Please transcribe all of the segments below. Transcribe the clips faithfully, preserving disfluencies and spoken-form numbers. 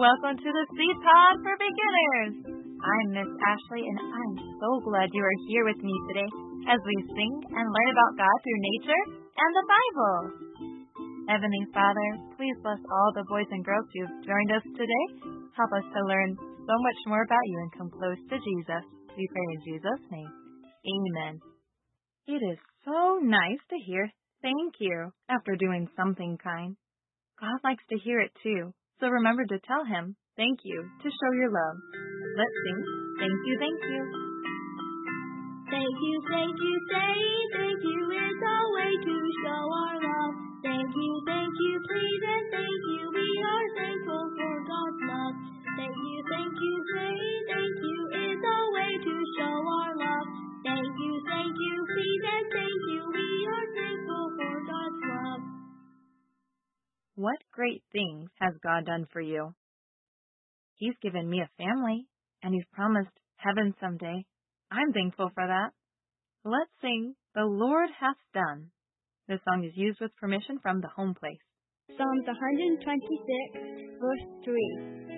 welcome to the Seed Pod for Beginners. I'm Miss Ashley, and I'm so glad you are here with me today as we sing and learn about God through nature and the Bible. Heavenly Father, please bless all the boys and girls who have joined us today. Help us to learn so much more about you and come close to Jesus. We pray in Jesus' name. Amen. It is so nice to hear thank you after doing something kind. God likes to hear it too, so remember to tell Him thank you to show your love. Let's sing Thank You, Thank You. Thank you, thank you, say thank you is our way to show our love. Thank you, thank you, please, and thank you, we are thankful for God's love. Thank you, thank you, say thank you is our way to show our love. Thank you, thank you, please, and thank you, we are thankful for God's love. What great things has God done for you? He's given me a family, and He's promised heaven someday. I'm thankful for that. Let's sing The Lord Hath Done. This song is used with permission from the home place. Psalms one twenty-six, verse three.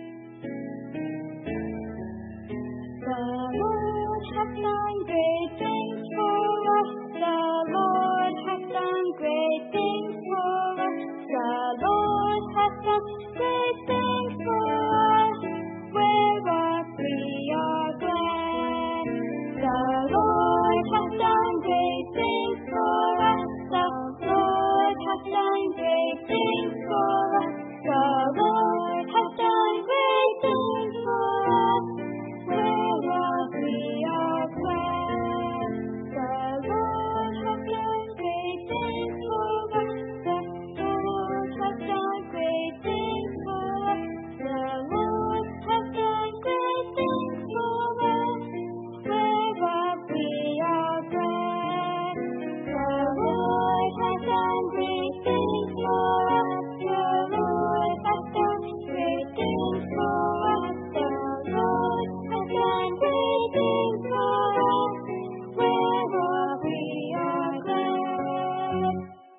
The Lord hath done great things for us. The Lord hath done great things for us. The Lord hath done great things for us, whereof we are glad. The Lord hath done great things for us. The Lord hath done great things for us. The Lord hath done great things for us, whereof we are glad. The Lord hath done great things for us. The Lord hath done great things for us. The Lord hath done great things for us, whereof we are glad. The Lord hath done great things for us. The Lord hath done great things for us. The Lord hath done great things for us, whereof we are glad.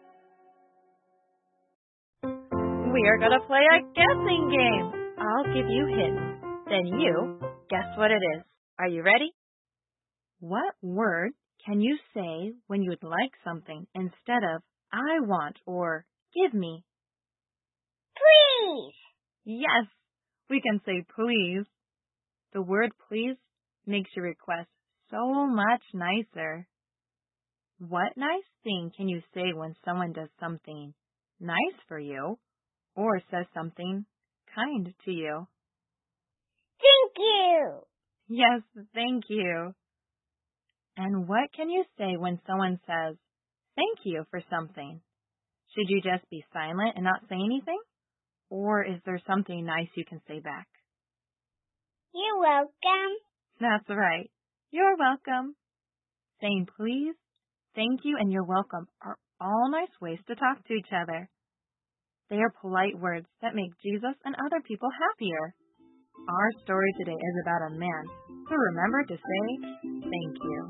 We are going to play a guessing game. I'll give you hints. Then you guess what it is. Are you ready? What word can you say when you'd like something instead of I want or give me? Please. Yes, we can say please. The word please makes your request so much nicer. What nice thing can you say when someone does something nice for you or says something kind to you? Thank you. Yes, thank you. And what can you say when someone says thank you for something? Should you just be silent and not say anything? Or is there something nice you can say back? You're welcome. That's right. You're welcome. Saying please, thank you, and you're welcome are all nice ways to talk to each other. They are polite words that make Jesus and other people happier. Our story today is about a man who remembered to say thank you.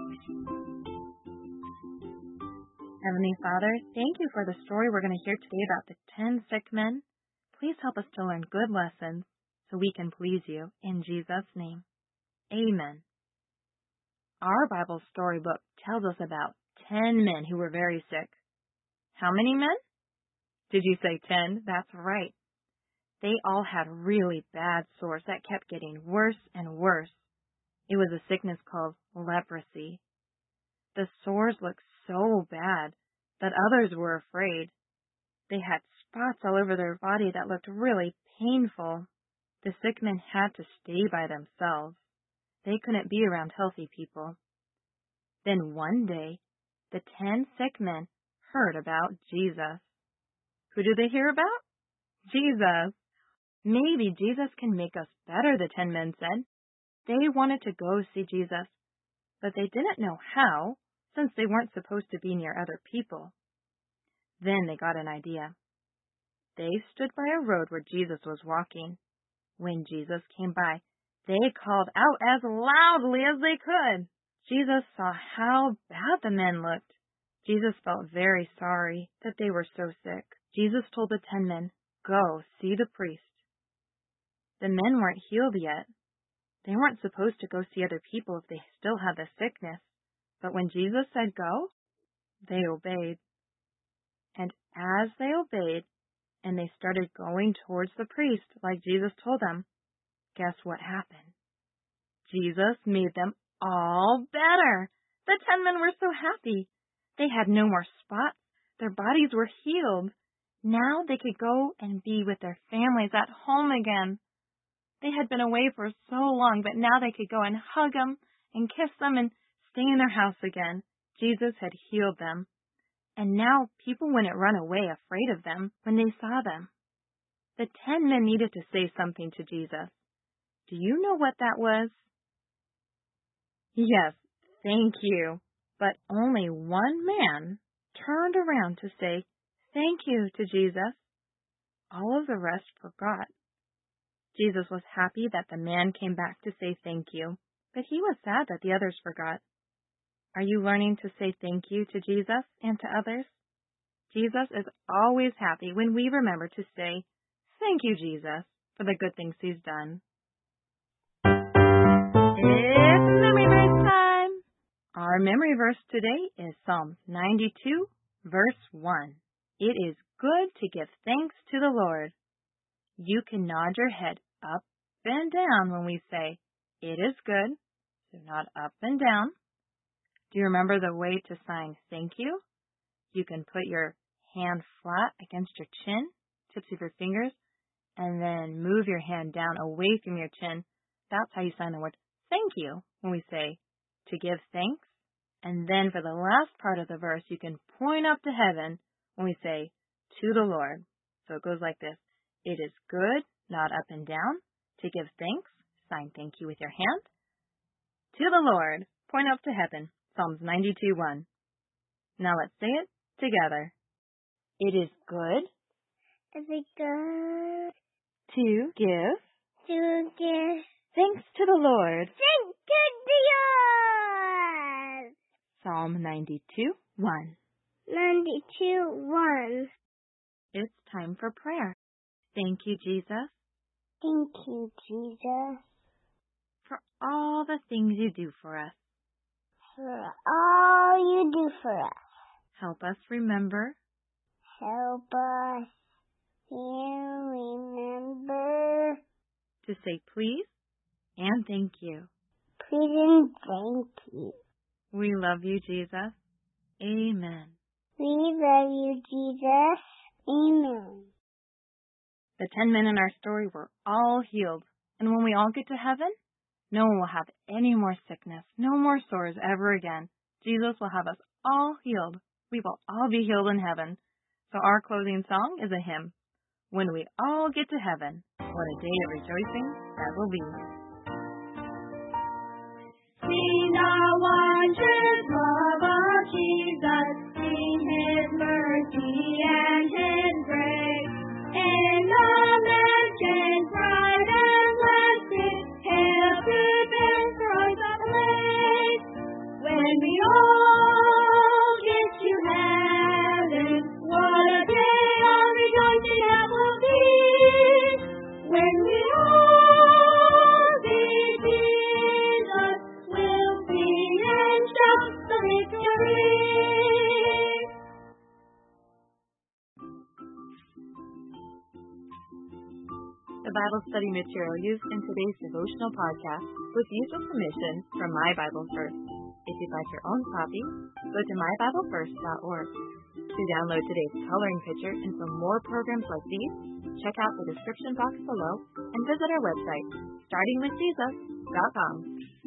Heavenly Father, thank you for the story we're going to hear today about the ten sick men. Please help us to learn good lessons so we can please you. In Jesus' name, amen. Our Bible storybook tells us about ten men who were very sick. How many men? Did you say ten? That's right. They all had really bad sores that kept getting worse and worse. It was a sickness called leprosy. The sores looked so bad that others were afraid. They had spots all over their body that looked really painful. The sick men had to stay by themselves. They couldn't be around healthy people. Then one day, the ten sick men heard about Jesus. Who do they hear about? Jesus. Maybe Jesus can make us better, the ten men said. They wanted to go see Jesus, but they didn't know how, since they weren't supposed to be near other people. Then they got an idea. They stood by a road where Jesus was walking. When Jesus came by, they called out as loudly as they could. Jesus saw how bad the men looked. Jesus felt very sorry that they were so sick. Jesus told the ten men, "Go see the priest." The men weren't healed yet. They weren't supposed to go see other people if they still had the sickness. But when Jesus said go, they obeyed. And as they obeyed, and they started going towards the priest like Jesus told them, guess what happened? Jesus made them all better. The ten men were so happy. They had no more spots. Their bodies were healed. Now they could go and be with their families at home again. They had been away for so long, but now they could go and hug them and kiss them and stay in their house again. Jesus had healed them. And now people wouldn't run away afraid of them when they saw them. The ten men needed to say something to Jesus. Do you know what that was? Yes, thank you. But only one man turned around to say, thank you to Jesus. All of the rest forgot. Jesus was happy that the man came back to say thank you, but he was sad that the others forgot. Are you learning to say thank you to Jesus and to others? Jesus is always happy when we remember to say, thank you, Jesus, for the good things he's done. It's memory verse time! Our memory verse today is Psalm ninety-two, verse one. It is good to give thanks to the Lord. You can nod your head up and down when we say, it is good, so not up and down. Do you remember the way to sign thank you? You can put your hand flat against your chin, tips of your fingers, and then move your hand down away from your chin. That's how you sign the word thank you when we say to give thanks. And then for the last part of the verse, you can point up to heaven when we say to the Lord. So it goes like this. It is good, not up and down, to give thanks, sign thank you with your hand. To the Lord, point up to heaven. Psalms ninety-two, one. Now let's say it together. It is good. Is it good to give to give thanks to the Lord? thanks to the Lord. Psalm ninety-two, one. ninety-two, one. It's time for prayer. Thank you, Jesus. Thank you, Jesus, for all the things you do for us. For all you do for us. Help us remember. Help us remember. To say please and thank you. Please and thank you. We love you, Jesus. Amen. We love you, Jesus. Amen. The ten men in our story were all healed. And when we all get to heaven, no one will have any more sickness, no more sores ever again. Jesus will have us all healed. We will all be healed in heaven. So our closing song is a hymn. When we all get to heaven, what a day of rejoicing that will be. Sing the wondrous love of Jesus, sing His mercy and His grace. In the mansions bright and blessed, Hail to them thrones of place. When we all get to heaven, what a day of rejoicing that will be. When we all see Jesus, we'll sing and shout the victory. The Bible study material used in today's devotional podcast was used with permission from My Bible First. If you'd like your own copy, go to my bible first dot org. To download today's coloring picture and for more programs like these, check out the description box below and visit our website, starting with jesus dot com.